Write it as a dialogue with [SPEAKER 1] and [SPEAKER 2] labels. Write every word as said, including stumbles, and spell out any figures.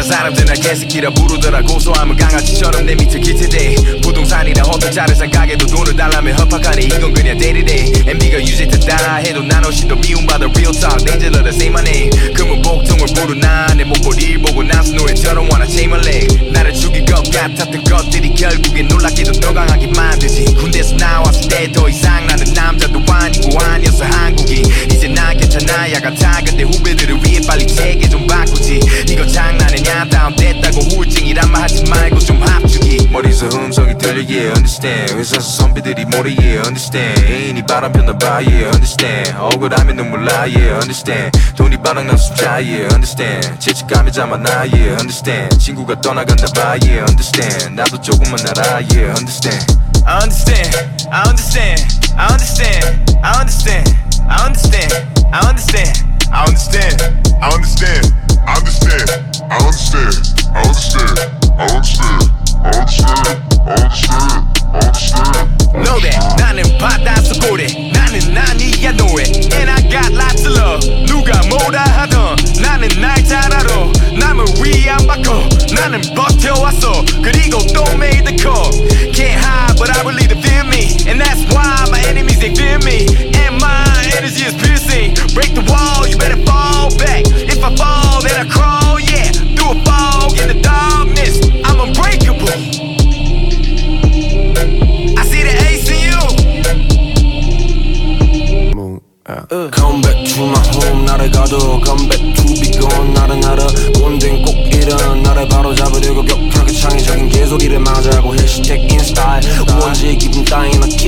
[SPEAKER 1] 사람들 날 개새끼라 부르더라. 고소하면 강아지처럼 내 밑에 기태대. 부동산이라 호텔 자를 생각해도 돈을 달라며 협박하네. 이건 그냥 데이리데이. 엠비가 유지됐다 해도 난 훨씬 더 미움받아. real talk they just say my name. 금은 복통을 부르나 내 목걸이를 보고 나서 노예처럼 wanna chain my leg. 나를 죽일 것 같았던 것들이 결국엔 놀랍게도 더 강하게 만들지. 군대에서 나왔을 때 더 이상 나는 남자도 아니고 아니었어 한국인. 이제 난 괜찮아 야 같아. 근데 후배들을 위해 빨리 체계 좀 바꾸지. 이거 장난이냐 다운됐다고 우울증이란 말 하지 말고 좀 합주기.
[SPEAKER 2] 머리에서 음성이 들리게 yeah, understand. 회사에서 선배들이 모래 yeah, understand. 애인이 바람 폈나봐 yeah, understand. 억울하면 눈물 나 yeah, understand. 돈이 바닥난 숫자 yeah, understand. 죄책감에 잠아 나 yeah, understand. 친구가 떠나갔나봐 yeah, understand. 나도 조금만 알아 yeah, understand.
[SPEAKER 1] I understand, I understand, I understand, I understand, I understand, I understand, I understand, I understand, I understand, I understand, I understand, I understand, I understand, I understand, I understand. Know that 나는 바다서 고래. 나는 아니야 노예. And I got lots of love. 누가 뭐라 하던 나는 날 잘 알아. 남을 위해 안 바꿔. 나는 버텨왔어. 그리고 또 made the call. Can't hide but I believe they feel me. And that's why my enemies they fear me. And my energy is piercing. Break the wall, you better fall back. If I fall then I crawl, yeah. Through a fog in the darkness I'm unbreakable. I see the ace in you.
[SPEAKER 3] Move out. Uh. Come back to my home 나를 가둬. Come back to be gone 나를 나를 뭔된 꼭 이런 나를 바로 잡으려고 격하게 창의적인 개소리를 맞아고 해시태그 인스타일 우원지의 기분 따윈